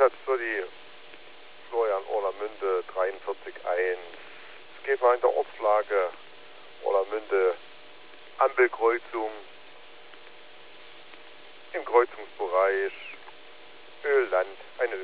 Einsatz für die Florian Orlamünde 43.1. Es geht mal in der Ortslage Orlamünde Ampelkreuzung im Kreuzungsbereich Ölland, eine